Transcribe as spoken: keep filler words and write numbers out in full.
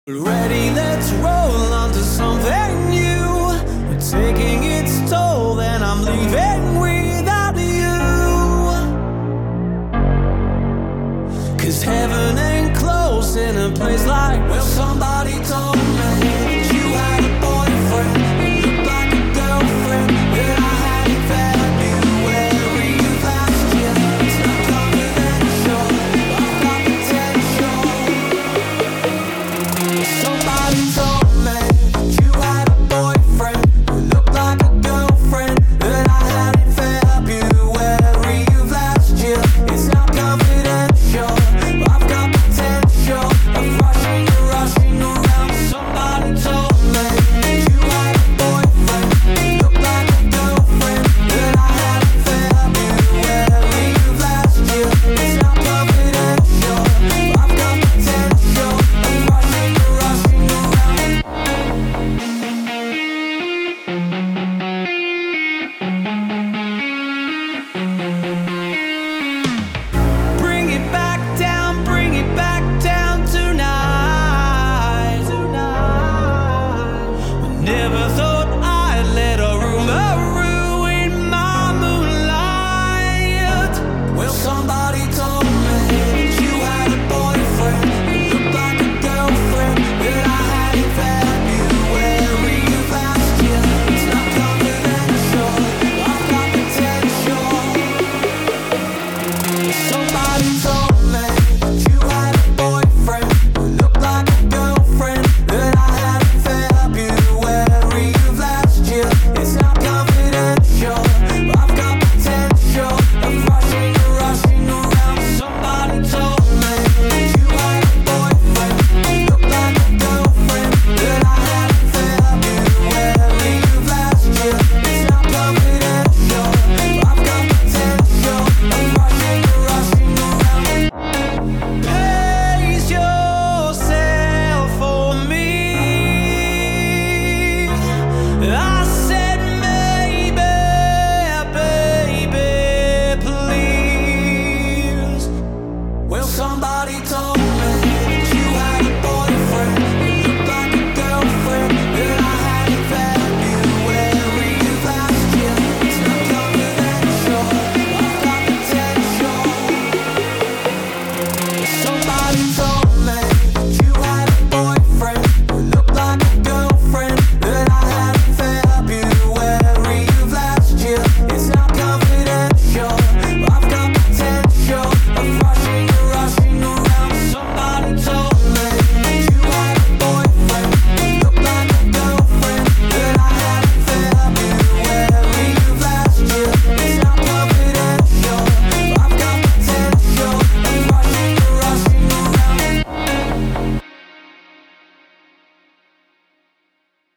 Ready, let's roll on to something new. We're taking its toll, then I'm leaving without you. 'Cause heaven ain't close in a place like, well, somebody told me that you had a boyfriend. You looked like a girlfriend, but I hadn't February of last year. It's not confidential, I've got potential. Somebody told